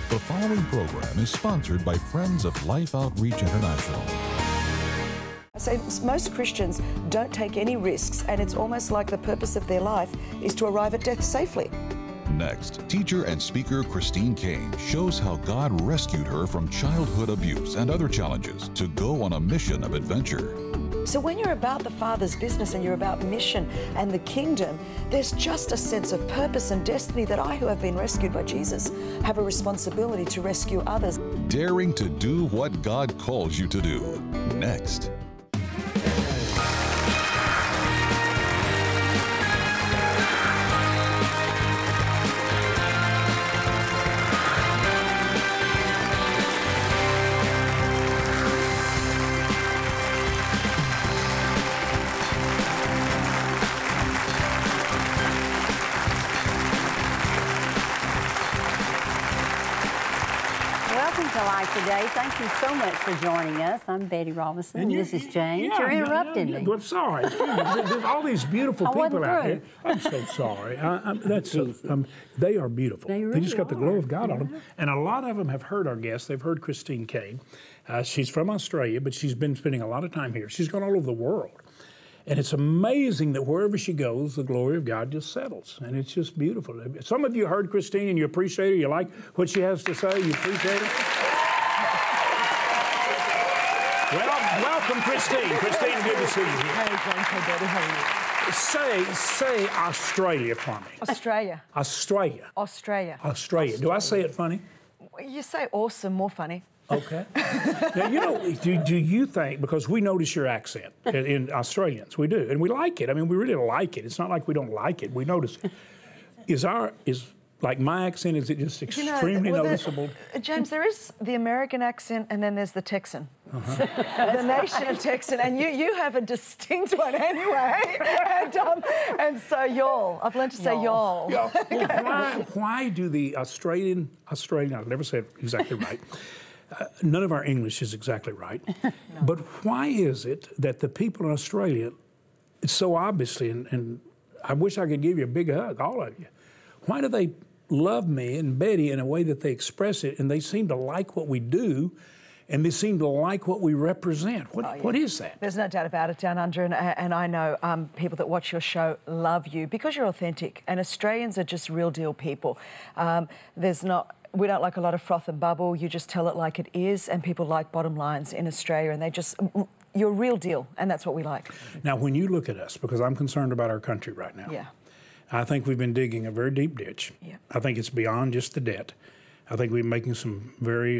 The following program is sponsored by Friends of Life Outreach International. I say most Christians don't take any risks, and it's almost like the purpose of their life is to arrive at death safely. Next, teacher and speaker Christine Caine shows how God rescued her from childhood abuse and other challenges to go on a mission of adventure. So when you're about the Father's business and you're about mission and the kingdom, there's just a sense of purpose and destiny that I, who have been rescued by Jesus, have a responsibility to rescue others. Daring to do what God calls you to do. Next. Today. Thank you so much for joining us. I'm Betty Robinson, and this is James. You're interrupting me. I'm sorry. There's all these beautiful people out here. I'm so sorry. They are beautiful. They just got the glow of God on them. And a lot of them have heard our guests. They've heard Christine Caine. She's from Australia, but she's been spending a lot of time here. She's gone all over the world. And it's amazing that wherever she goes, the glory of God just settles. And it's just beautiful. Some of you heard Christine and you appreciate her. You like what she has to say. You appreciate her. Well, welcome, Christine. Christine, good to see you here. Hey, James. Hey, Betty. How are you? Say Australia for me. Australia. Australia. Australia. Australia. Do I say it funny? You say awesome, more funny. Okay. Now, you know, do you think, because we notice your accent in Australians, we do, and we like it. I mean, we really like it. It's not like we don't like it. We notice it. Is like my accent, is it just extremely noticeable? James, there is the American accent, and then there's the Texan. The nation of Texan, and you have a distinct one anyway. And so y'all, I've learned to say y'all. Why do the Australian, I'll never say it exactly right, none of our English is exactly right, no. But why is it that the people in Australia, it's so obviously, and I wish I could give you a big hug, all of you, why do they love me and Betty in a way that they express it, and they seem to like what we do, and they seem to like what we represent? What is that? There's no doubt about it down under, and I know people that watch your show love you because you're authentic, and Australians are just real deal people. We don't like a lot of froth and bubble. You just tell it like it is, and people like bottom lines in Australia, and you're real deal, and that's what we like. Now, when you look at us, because I'm concerned about our country right now. Yeah. I think we've been digging a very deep ditch. Yeah. I think it's beyond just the debt. I think we're making some very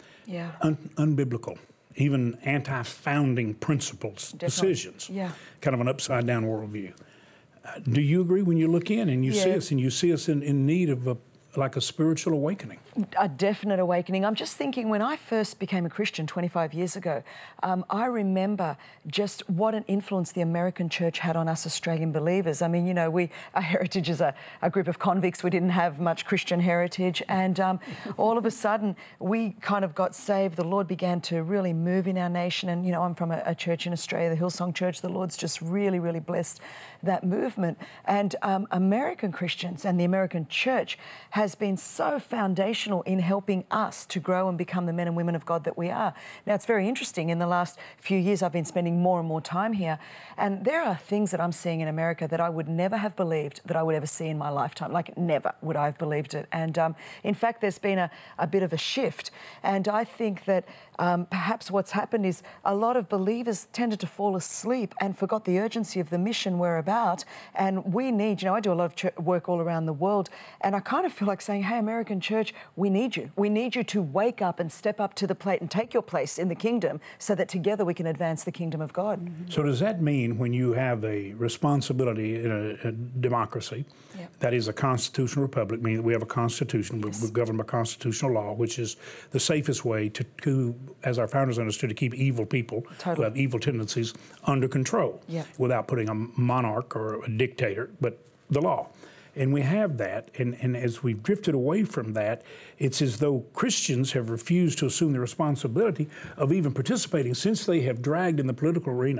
unbiblical, even anti-founding principles, decisions. Yeah. Kind of an upside-down worldview. Do you agree when you look in and you see us, and you see us in need of a spiritual awakening? A definite awakening. I'm just thinking, when I first became a Christian 25 years ago, I remember just what an influence the American church had on us Australian believers. I mean, you know, our heritage is a group of convicts. We didn't have much Christian heritage, and all of a sudden we kind of got saved. The Lord began to really move in our nation, and you know, I'm from a church in Australia, the Hillsong Church. The Lord's just really, really blessed that movement. And American Christians and the American church has been so foundational in helping us to grow and become the men and women of God that we are. Now, it's very interesting. In the last few years, I've been spending more and more time here, and there are things that I'm seeing in America that I would never have believed that I would ever see in my lifetime. Like, never would I have believed it. And in fact, there's been a bit of a shift. And I think that perhaps what's happened is a lot of believers tended to fall asleep and forgot the urgency of the mission we're about. And we need, you know, I do a lot of work all around the world, and I kind of feel like saying, hey, American church, we need you. We need you to wake up and step up to the plate and take your place in the kingdom so that together we can advance the kingdom of God. Mm-hmm. So does that mean when you have a responsibility in a democracy, that is a constitutional republic, meaning that we have a constitution, we're governed by constitutional law, which is the safest way to as our founders understood, to keep evil people who have evil tendencies under control without putting a monarch or a dictator, but the law. And we have that, and as we've drifted away from that, it's as though Christians have refused to assume the responsibility of even participating, since they have dragged in the political arena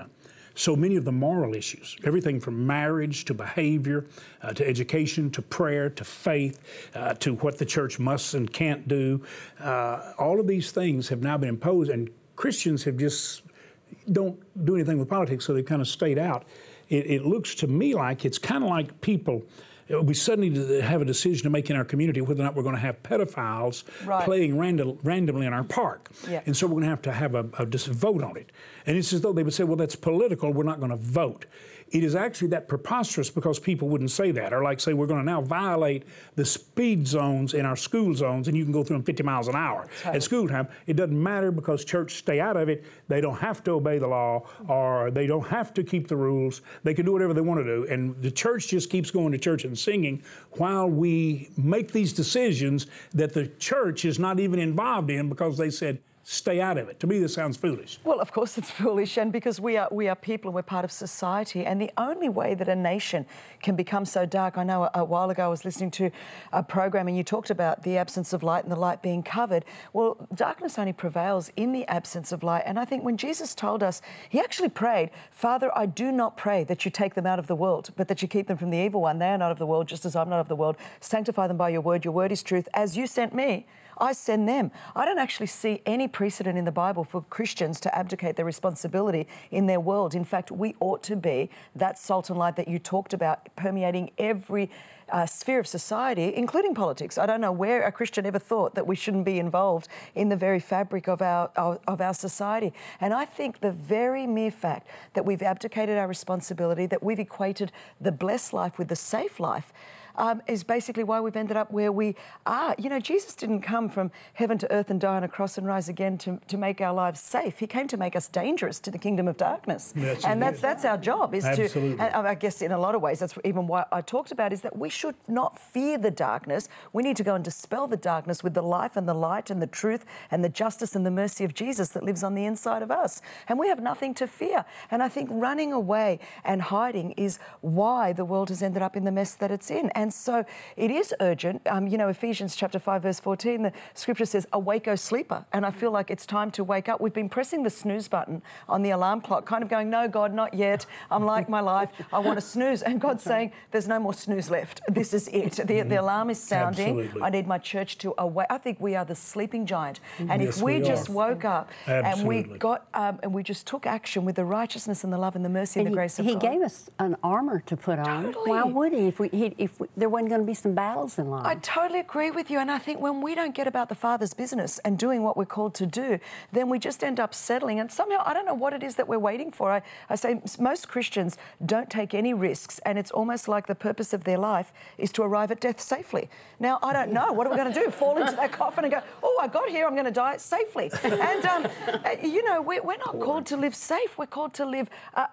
So many of the moral issues, everything from marriage to behavior, to education, to prayer, to faith, to what the church must and can't do, all of these things have now been imposed, and Christians have just don't do anything with politics, so they've kind of stayed out. It looks to me like it's kind of like people. We suddenly have a decision to make in our community whether or not we're going to have pedophiles playing randomly in our park. Yeah. And so we're going to have a vote on it. And it's as though they would say, well, that's political, we're not going to vote. It is actually that preposterous because people wouldn't say that. Or like say, we're going to now violate the speed zones in our school zones and you can go through them 50 miles an hour at school time. It doesn't matter because church stay out of it. They don't have to obey the law or they don't have to keep the rules. They can do whatever they want to do. And the church just keeps going to church and singing while we make these decisions that the church is not even involved in because they said, stay out of it. To me, this sounds foolish. Well, of course it's foolish, and because we are people and we're part of society, and the only way that a nation can become so dark, I know a while ago I was listening to a program and you talked about the absence of light and the light being covered. Well, darkness only prevails in the absence of light, and I think when Jesus told us, he actually prayed, Father, I do not pray that you take them out of the world, but that you keep them from the evil one. They are not of the world, just as I'm not of the world. Sanctify them by your word is truth. As you sent me, I send them. I don't actually see any precedent in the Bible for Christians to abdicate their responsibility in their world. In fact, we ought to be that salt and light that you talked about, permeating every sphere of society, including politics. I don't know where a Christian ever thought that we shouldn't be involved in the very fabric of our society. And I think the very mere fact that we've abdicated our responsibility, that we've equated the blessed life with the safe life, is basically why we've ended up where we are. You know, Jesus didn't come from heaven to earth and die on a cross and rise again to make our lives safe. He came to make us dangerous to the kingdom of darkness. That's our job, is Absolutely. To, and I guess in a lot of ways, that's even why I talked about, is that we should not fear the darkness. We need to go and dispel the darkness with the life and the light and the truth and the justice and the mercy of Jesus that lives on the inside of us. And we have nothing to fear. And I think running away and hiding is why the world has ended up in the mess that it's in. And so it is urgent. You know, Ephesians chapter 5, verse 14, the scripture says, awake, O sleeper. And I feel like it's time to wake up. We've been pressing the snooze button on the alarm clock, kind of going, no, God, not yet. I'm like my life. I want to snooze. And God's saying, there's no more snooze left. This is it. The alarm is sounding. Absolutely. I need my church to awake. I think we are the sleeping giant. And yes, if we just woke up and we got, and we just took action with the righteousness and the love and the mercy and the grace of God. He gave us an armor to put on. Totally. Why would he? If there wasn't going to be some battles in life. I totally agree with you. And I think when we don't get about the Father's business and doing what we're called to do, then we just end up settling. And somehow, I don't know what it is that we're waiting for. I say most Christians don't take any risks, and it's almost like the purpose of their life is to arrive at death safely. Now, I don't know. What are we going to do? Fall into that coffin and go, oh, I got here, I'm going to die safely. And, you know, we're not called to live safe. We're called to live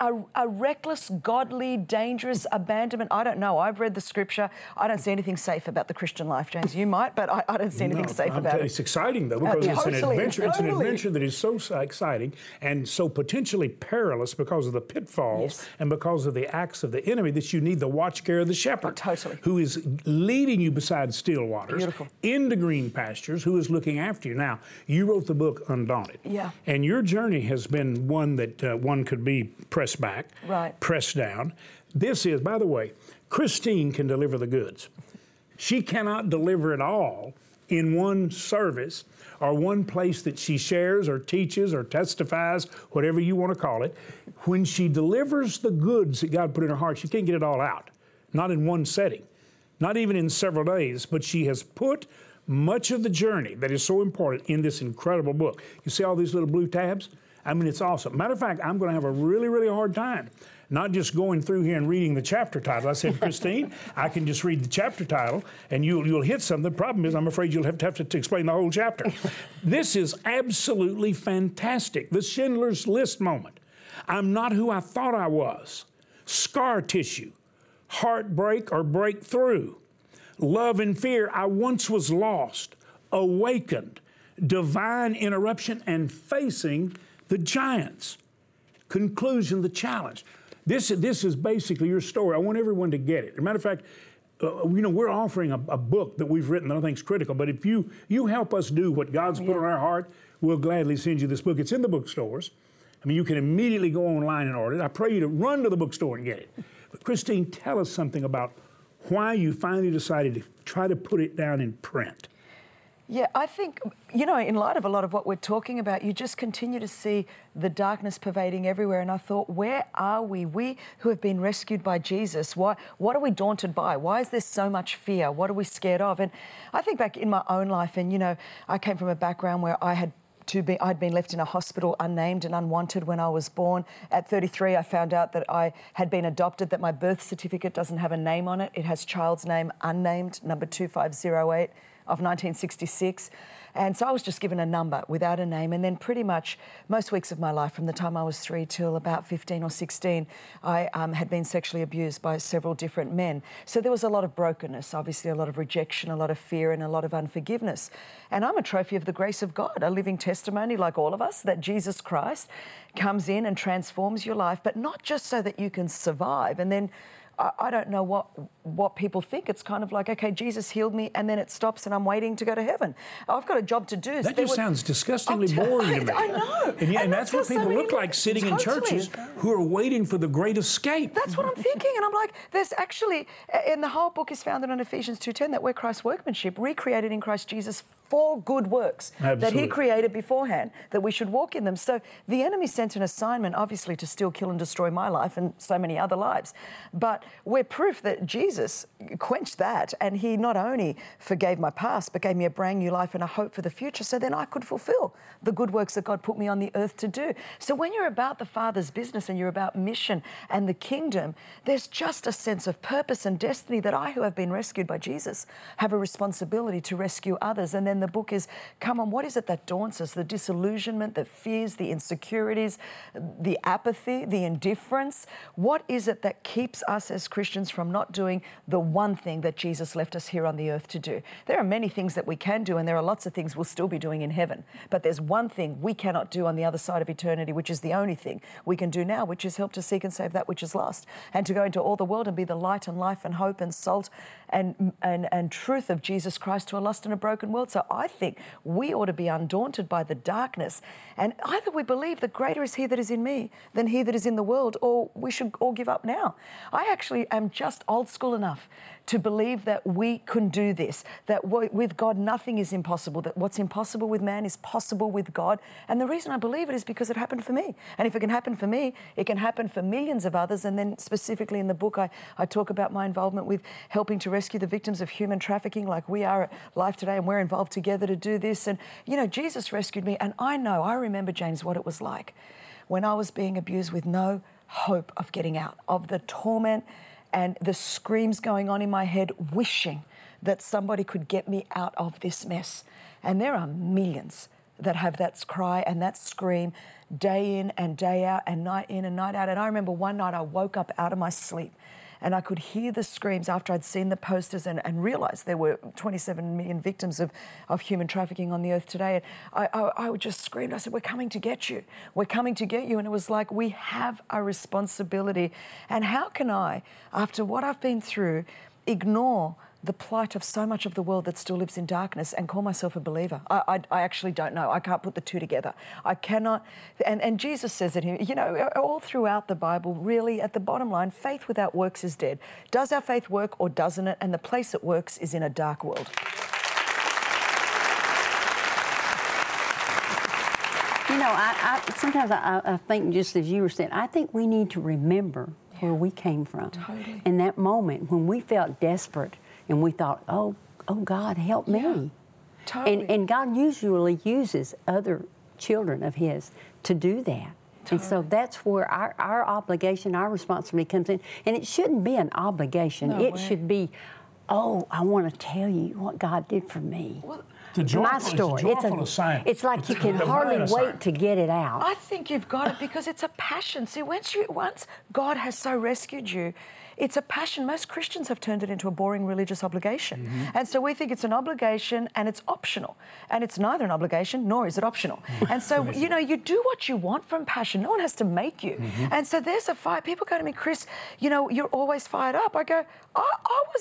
a reckless, godly, dangerous abandonment. I don't know. I've read the scripture. I don't see anything safe about the Christian life, James. You might, but I don't see anything safe about it. It's exciting, though, because it's an adventure. It's an adventure that is so exciting and so potentially perilous because of the pitfalls and because of the acts of the enemy that you need the watch care of the shepherd, who is leading you beside still waters, into green pastures, who is looking after you. Now, you wrote the book Undaunted, and your journey has been one that one could be pressed back, pressed down. This is, by the way, Christine can deliver the goods. She cannot deliver it all in one service or one place that she shares or teaches or testifies, whatever you want to call it. When she delivers the goods that God put in her heart, she can't get it all out, not in one setting, not even in several days, but she has put much of the journey that is so important in this incredible book. You see all these little blue tabs? I mean, it's awesome. Matter of fact, I'm going to have a really, really hard time not just going through here and reading the chapter title. I said, Christine, I can just read the chapter title and you'll hit something. The problem is I'm afraid you'll have to explain the whole chapter. This is absolutely fantastic. The Schindler's List moment. I'm not who I thought I was. Scar tissue. Heartbreak or breakthrough. Love and fear. I once was lost. Awakened. Divine interruption and facing the giants. Conclusion, the challenge. This is basically your story. I want everyone to get it. As a matter of fact, you know, we're offering a book that we've written that I think is critical, but if you help us do what God's put on our heart, we'll gladly send you this book. It's in the bookstores. I mean, you can immediately go online and order it. I pray you to run to the bookstore and get it. But Christine, tell us something about why you finally decided to try to put it down in print. Yeah, I think, you know, in light of a lot of what we're talking about, you just continue to see the darkness pervading everywhere. And I thought, where are we? We who have been rescued by Jesus, what are we daunted by? Why is there so much fear? What are we scared of? And I think back in my own life, and, you know, I came from a background where I'd been left in a hospital unnamed and unwanted when I was born. At 33, I found out that I had been adopted, that my birth certificate doesn't have a name on it. It has child's name unnamed, number 2508 of 1966. And so I was just given a number without a name. And then pretty much most weeks of my life, from the time I was 3 till about 15 or 16, I had been sexually abused by several different men. So there was a lot of brokenness, obviously a lot of rejection, a lot of fear, and a lot of unforgiveness. And I'm a trophy of the grace of God, a living testimony, like all of us, that Jesus Christ comes in and transforms your life, but not just so that you can survive. And then I don't know what people think. It's kind of like, okay, Jesus healed me, and then it stops, and I'm waiting to go to heaven. I've got a job to do. That just sounds disgustingly boring to me. I know. And that's what people look like sitting in churches who are waiting for the great escape. That's what I'm thinking. And I'm like, there's actually, and the whole book is founded on Ephesians 2:10, that we're Christ's workmanship, recreated in Christ Jesus for good works that he created beforehand, that we should walk in them. So the enemy sent an assignment, obviously, to steal, kill, and destroy my life and so many other lives. But we're proof that Jesus quenched that, and he not only forgave my past, but gave me a brand new life and a hope for the future, so then I could fulfill the good works that God put me on the earth to do. So when you're about the Father's business and you're about mission and the kingdom, there's just a sense of purpose and destiny that I, who have been rescued by Jesus, have a responsibility to rescue others. And then the book is, come on, what is it that daunts us? The disillusionment, the fears, the insecurities, the apathy, the indifference. What is it that keeps us as Christians from not doing the one thing that Jesus left us here on the earth to do? There are many things that we can do, and there are lots of things we'll still be doing in heaven. But there's one thing we cannot do on the other side of eternity, which is the only thing we can do now, which is help to seek and save that which is lost, and to go into all the world and be the light and life and hope and salt and truth of Jesus Christ to a lost and a broken world. So I think we ought to be undaunted by the darkness, and either we believe that greater is he that is in me than he that is in the world, or we should all give up now. I actually am just old school enough to believe that we can do this, that with God nothing is impossible, that what's impossible with man is possible with God. And the reason I believe it is because it happened for me. And if it can happen for me, it can happen for millions of others. And then specifically in the book, I talk about my involvement with helping to rescue the victims of human trafficking, like we are at Life Today, and we're involved together to do this. And, you know, Jesus rescued me, and I remember, James, what it was like when I was being abused with no hope of getting out, of the torment and the screams going on in my head, wishing that somebody could get me out of this mess. And there are millions that have that cry and that scream day in and day out and night in and night out. And I remember one night I woke up out of my sleep and I could hear the screams after I'd seen the posters and realised there were 27 million victims of human trafficking on the earth today. And I just screamed. I said, we're coming to get you. We're coming to get you. And it was like, we have a responsibility. And how can I, after what I've been through, ignore the plight of so much of the world that still lives in darkness and call myself a believer? I actually don't know. I can't put the two together. I cannot. And Jesus says it here, you know, all throughout the Bible, really, at the bottom line, faith without works is dead. Does our faith work or doesn't it? And the place it works is in a dark world. You know, sometimes I think, just as you were saying, I think we need to remember where we came from. Totally. In that moment when we felt desperate and we thought, oh God, help me. Totally. And God usually uses other children of his to do that. And so that's where our obligation, our responsibility comes in. And it shouldn't be an obligation. It should be, oh, I want to tell you what God did for me. Well, my story. It's like you can hardly wait to get it out. I think you've got it because it's a passion. See, once God has so rescued you, it's a passion. Most Christians have turned it into a boring religious obligation. Mm-hmm. And so we think it's an obligation and it's optional. And it's neither an obligation nor is it optional. And so, you know, you do what you want from passion. No one has to make you. Mm-hmm. And so there's a fire. People go to me, Chris, you know, you're always fired up. I go, I was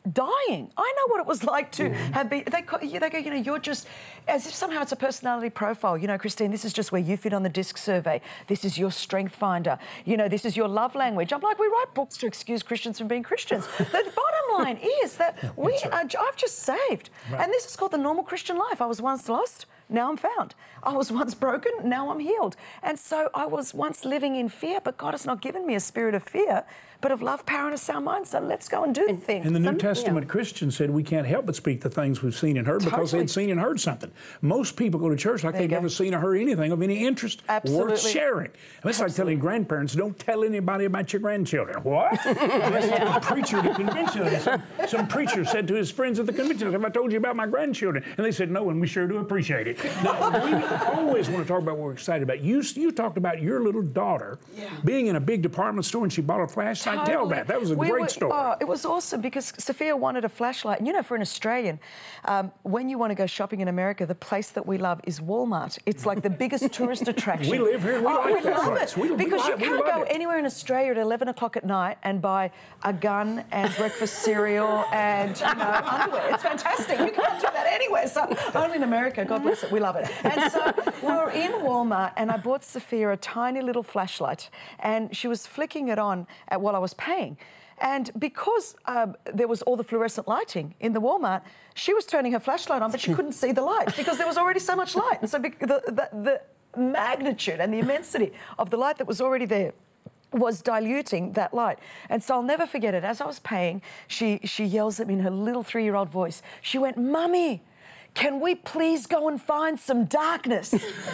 dying. I know what it was like to have been. They go, you know, you're just, as if somehow it's a personality profile. You know, Christine, this is just where you fit on the DISC survey. This is your strength finder. You know, this is your love language. I'm like, we write books to excuse Christians from being Christians. The bottom line is that I've just saved. Right. And this is called the normal Christian life. I was once lost, now I'm found. I was once broken, now I'm healed. And so I was once living in fear, but God has not given me a spirit of fear, but of love, power, and a sound mind. So let's go and do the thing. And the New Testament Christians said we can't help but speak the things we've seen and heard because they'd seen and heard something. Most people go to church like they've never seen or heard anything of any interest worth sharing. I mean, it's like telling grandparents, don't tell anybody about your grandchildren. What? A preacher at a convention. Some preacher said to his friends at the convention, have I told you about my grandchildren? And they said, no, and we sure do appreciate it. Now, we always want to talk about what we're excited about. You talked about your little daughter being in a big department store and she bought a flashlight. Tell that. That was a great story. Oh, it was awesome because Sophia wanted a flashlight. And you know, for an Australian, when you want to go shopping in America, the place that we love is Walmart. It's like the biggest tourist attraction. We live here. We like that place. Because you can't go anywhere in Australia at 11 o'clock at night and buy a gun and breakfast cereal and, you know, underwear. It's fantastic. You can't do that anywhere. So only in America. God bless it. We love it. And so we were in Walmart and I bought Sophia a tiny little flashlight and she was flicking it on while I was paying. And because there was all the fluorescent lighting in the Walmart, she was turning her flashlight on, but she couldn't see the light because there was already so much light. And so the magnitude and the immensity of the light that was already there was diluting that light. And so I'll never forget it. As I was paying, she yells at me in her little 3-year-old voice. She went, Mummy, can we please go and find some darkness?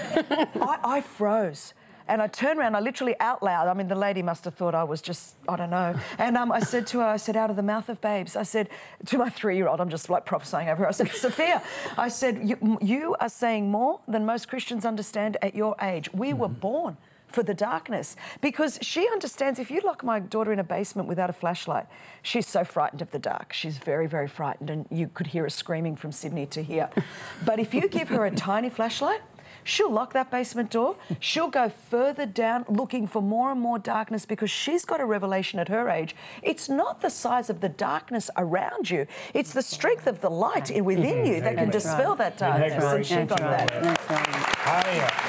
I froze. And I turned around, I literally out loud, I mean, the lady must have thought I was just, I don't know. And I said to her, I said, out of the mouth of babes, I said to my 3-year-old, I'm just like prophesying over her, I said, Sophia, I said, you are saying more than most Christians understand at your age. We were born for the darkness because she understands if you lock my daughter in a basement without a flashlight, she's so frightened of the dark. She's very, very frightened and you could hear her screaming from Sydney to here. But if you give her a tiny flashlight, she'll lock that basement door. She'll go further down looking for more and more darkness because she's got a revelation at her age. It's not the size of the darkness around you. It's the strength of the light within you that can dispel that darkness. And she got that.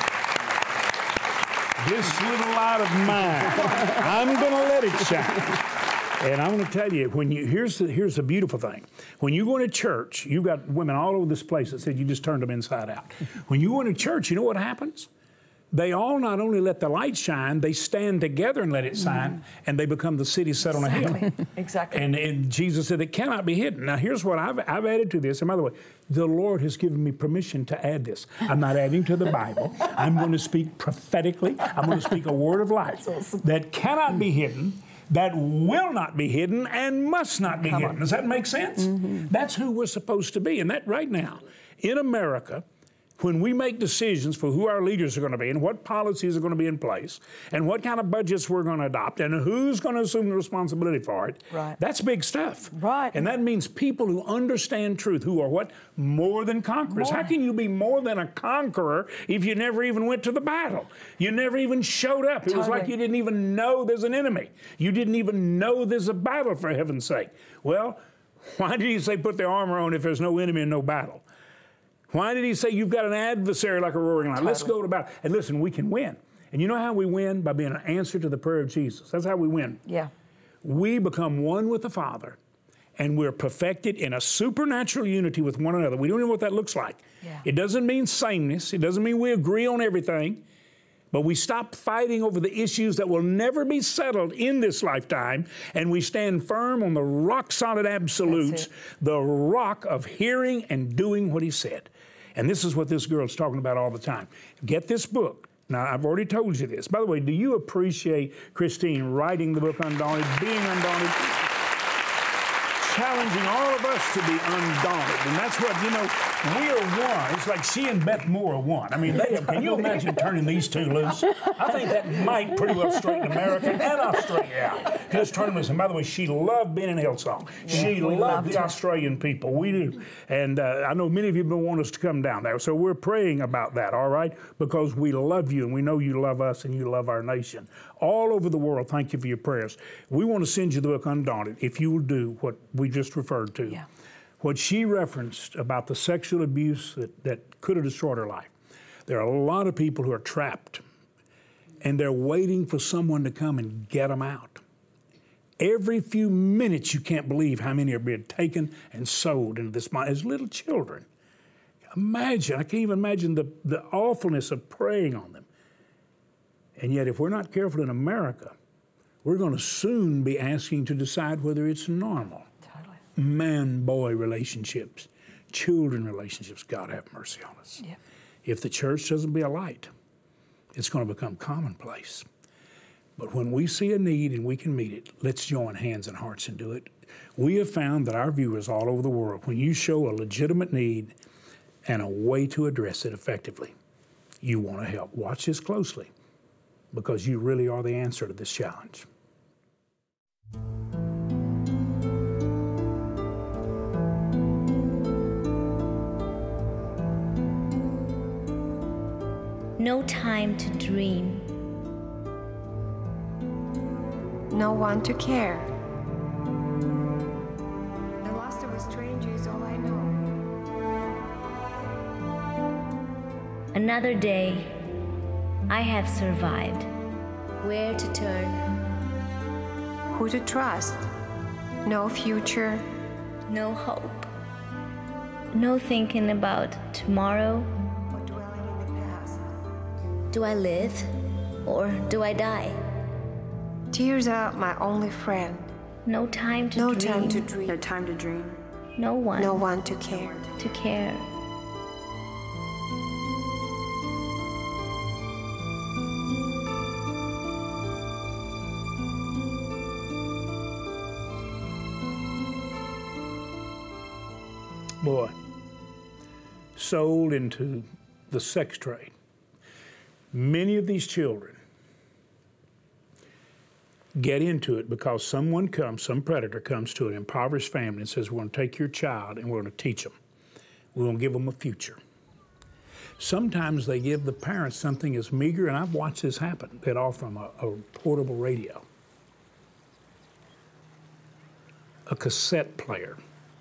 This little light of mine, I'm going to let it shine. And I'm going to tell you, here's the beautiful thing. When you go into church, you've got women all over this place that said you just turned them inside out. When you go into church, you know what happens? They all not only let the light shine, they stand together and let it shine, and they become the city set on a hill. Exactly. And Jesus said it cannot be hidden. Now, here's what I've added to this. And by the way, the Lord has given me permission to add this. I'm not adding to the Bible. I'm going to speak prophetically. I'm going to speak a word of life that cannot be hidden, that will not be hidden, and must not be hidden. Does that make sense? That's who we're supposed to be. And that right now, in America, when we make decisions for who our leaders are going to be and what policies are going to be in place and what kind of budgets we're going to adopt and who's going to assume the responsibility for it, that's big stuff. And that means people who understand truth, who are what? More than conquerors. How can you be more than a conqueror if you never even went to the battle? You never even showed up. It was like you didn't even know there's an enemy. You didn't even know there's a battle, for heaven's sake. Well, why did he say put the armor on if there's no enemy and no battle? Why did he say you've got an adversary like a roaring lion? Let's go to battle. And listen, we can win. And you know how we win? By being an answer to the prayer of Jesus. That's how we win. Yeah. We become one with the Father, and we're perfected in a supernatural unity with one another. We don't know what that looks like. Yeah. It doesn't mean sameness. It doesn't mean we agree on everything. But we stop fighting over the issues that will never be settled in this lifetime, and we stand firm on the rock-solid absolutes, the rock of hearing and doing what he said. And this is what this girl's talking about all the time. Get this book. Now, I've already told you this. By the way, do you appreciate Christine writing the book Undaunted, being undaunted, challenging all of us to be undaunted? And that's what, you know, We are one. It's like she and Beth Moore are one. I mean, can you imagine turning these two loose? I think that might pretty well straighten America and Australia out. Just turn them loose. And by the way, she loved being in Hillsong. She loved the Australian people. We do. And I know many of you want us to come down there. So we're praying about that, all right? Because we love you and we know you love us and you love our nation. All over the world, thank you for your prayers. We want to send you the book Undaunted if you will do what we just referred to. Yeah. What she referenced about the sexual abuse that could have destroyed her life. There are a lot of people who are trapped, and they're waiting for someone to come and get them out. Every few minutes, you can't believe how many are being taken and sold into this mind as little children. Imagine, I can't even imagine the awfulness of preying on them. And yet, if we're not careful in America, we're going to soon be asking to decide whether it's normal. Man-boy relationships, children relationships, God have mercy on us. Yep. If the church doesn't be a light, it's going to become commonplace. But when we see a need and we can meet it, let's join hands and hearts and do it. We have found that our viewers all over the world, when you show a legitimate need and a way to address it effectively, you want to help. Watch this closely, because you really are the answer to this challenge. No time to dream. No one to care. The loss of a stranger is all I know. Another day, I have survived. Where to turn? Who to trust? No future. No hope. No thinking about tomorrow. Or dwelling in the past. Do I live or do I die? Tears are my only friend. No time to No dream. time to dream. No time to dream. No one. No one to care. to care. Boy, sold into the sex trade. Many of these children get into it because someone comes, some predator comes to an impoverished family and says, we're going to take your child and we're going to teach them. We're going to give them a future. Sometimes they give the parents something as meager, and I've watched this happen. They'd offer them a portable radio, a cassette player,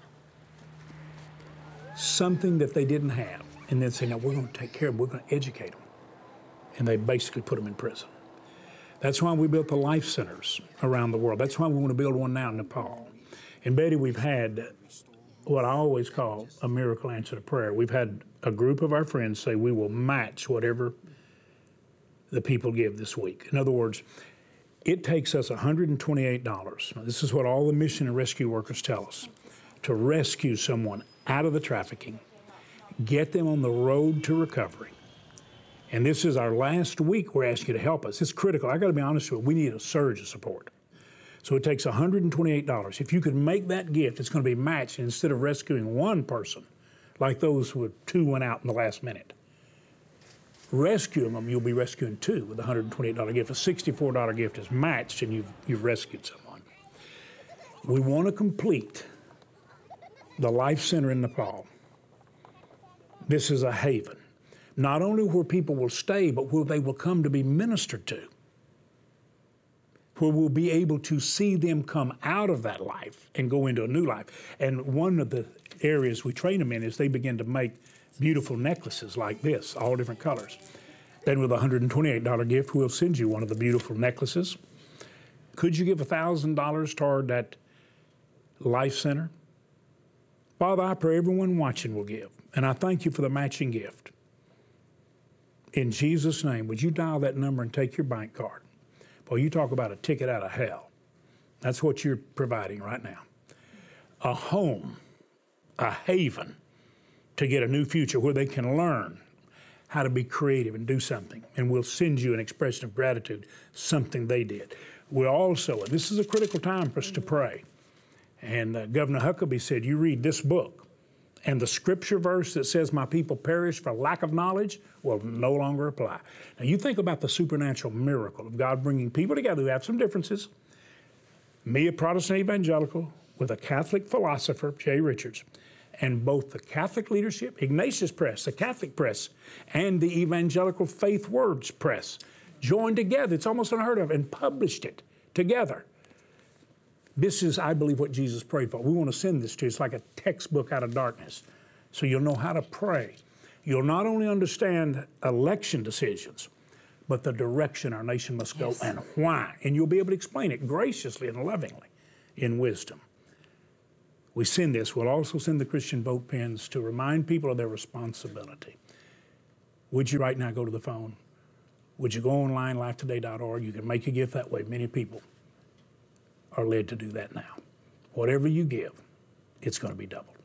something that they didn't have, and then say, no, we're going to take care of them, we're going to educate them. And they basically put them in prison. That's why we built the life centers around the world. That's why we want to build one now in Nepal. In Betty, we've had what I always call a miracle answer to prayer. We've had a group of our friends say we will match whatever the people give this week. In other words, it takes us $128. Now, this is what all the mission and rescue workers tell us, to rescue someone out of the trafficking, get them on the road to recovery. And this is our last week we're asking you to help us. It's critical. I got to be honest with you, we need a surge of support. So it takes $128. If you could make that gift, it's going to be matched. Instead of rescuing one person, like those who two went out in the last minute, rescuing them, you'll be rescuing two with a $128 gift. A $64 gift is matched, and you've rescued someone. We want to complete the Life Center in Nepal. This is a haven, not only where people will stay, but where they will come to be ministered to, where we'll be able to see them come out of that life and go into a new life. And one of the areas we train them in is they begin to make beautiful necklaces like this, all different colors. Then with a $128 gift, we'll send you one of the beautiful necklaces. Could you give $1,000 toward that Life Center? Father, I pray everyone watching will give, and I thank you for the matching gift. In Jesus' name, would you dial that number and take your bank card? Boy, you talk about a ticket out of hell. That's what you're providing right now. A home, a haven to get a new future where they can learn how to be creative and do something. And we'll send you an expression of gratitude, something they did. We'll also, and this is a critical time for us to pray. And Governor Huckabee said, you read this book And the scripture verse that says, my people perish for lack of knowledge, will no longer apply. Now you think about the supernatural miracle of God bringing people together who have some differences. Me, a Protestant evangelical, with a Catholic philosopher, Jay Richards, and both the Catholic leadership, Ignatius Press, the Catholic press, and the Evangelical Faith Words Press, joined together, it's almost unheard of, and published it together. This is, I believe, what Jesus prayed for. We want to send this to you. It's like a textbook out of darkness. So you'll know how to pray. You'll not only understand election decisions, but the direction our nation must go and why. And you'll be able to explain it graciously and lovingly in wisdom. We send this. We'll also send the Christian vote pens to remind people of their responsibility. Would you right now go to the phone? Would you go online, lifetoday.org? You can make a gift that way. Many people are led to do that now. Whatever you give, it's going to be doubled.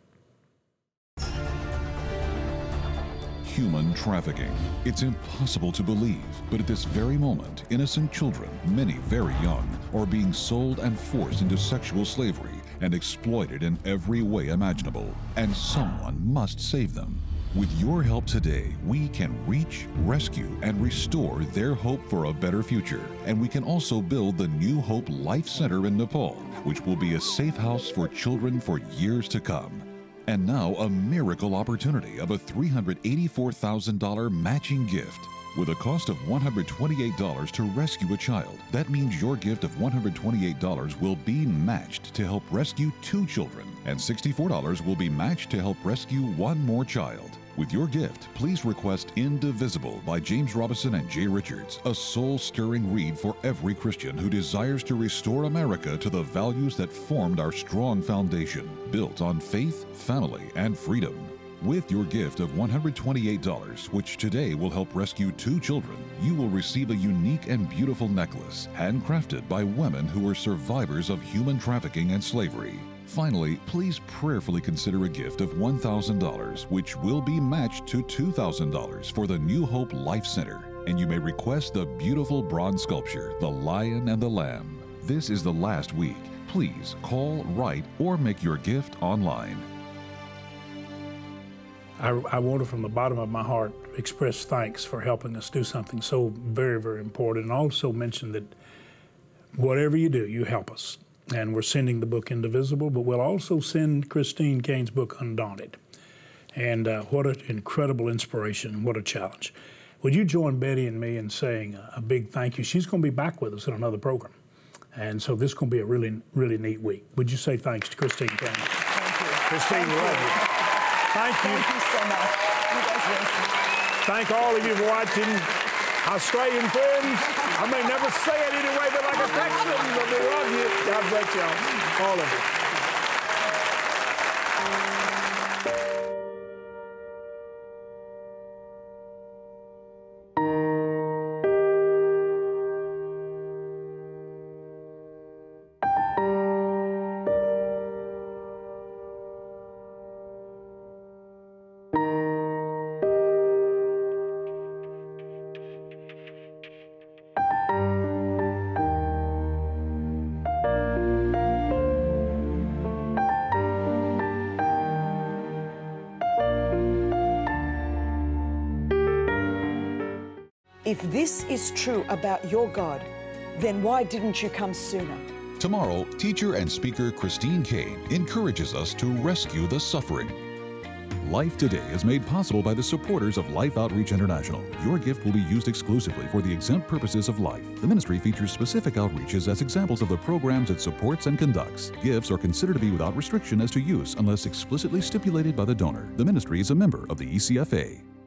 Human trafficking. It's impossible to believe, but at this very moment, innocent children, many very young, are being sold and forced into sexual slavery and exploited in every way imaginable, and someone must save them. With your help today, we can reach, rescue, and restore their hope for a better future. And we can also build the New Hope Life Center in Nepal, which will be a safe house for children for years to come. And now a miracle opportunity of a $384,000 matching gift. With a cost of $128 to rescue a child, that means your gift of $128 will be matched to help rescue 2 children, and $64 will be matched to help rescue 1 more child. With your gift, please request Indivisible by James Robison and Jay Richards, a soul-stirring read for every Christian who desires to restore America to the values that formed our strong foundation, built on faith, family, and freedom. With your gift of $128, which today will help rescue 2 children, you will receive a unique and beautiful necklace, handcrafted by women who were survivors of human trafficking and slavery. Finally, please prayerfully consider a gift of $1,000, which will be matched to $2,000 for the New Hope Life Center. And you may request the beautiful bronze sculpture, The Lion and the Lamb. This is the last week. Please call, write, or make your gift online. I want to, from the bottom of my heart, express thanks for helping us do something so very, very important, and also mention that whatever you do, you help us. And we're sending the book Indivisible, but we'll also send Christine Cain's book Undaunted. And what an incredible inspiration and what a challenge. Would you join Betty and me in saying a big thank you? She's going to be back with us in another program. And so this is going to be a really, really neat week. Would you say thanks to Christine Cain? Thank you. Christine, we love you. Thank you. Thank you so much. You guys are awesome. Thank all of you for watching. Australian friends, I may never say it anyway, but like a Texan, but we love you. God bless y'all, all of you. If this is true about your God, then why didn't you come sooner? Tomorrow, teacher and speaker Christine Cain encourages us to rescue the suffering. Life Today is made possible by the supporters of Life Outreach International. Your gift will be used exclusively for the exempt purposes of life. The ministry features specific outreaches as examples of the programs it supports and conducts. Gifts are considered to be without restriction as to use unless explicitly stipulated by the donor. The ministry is a member of the ECFA.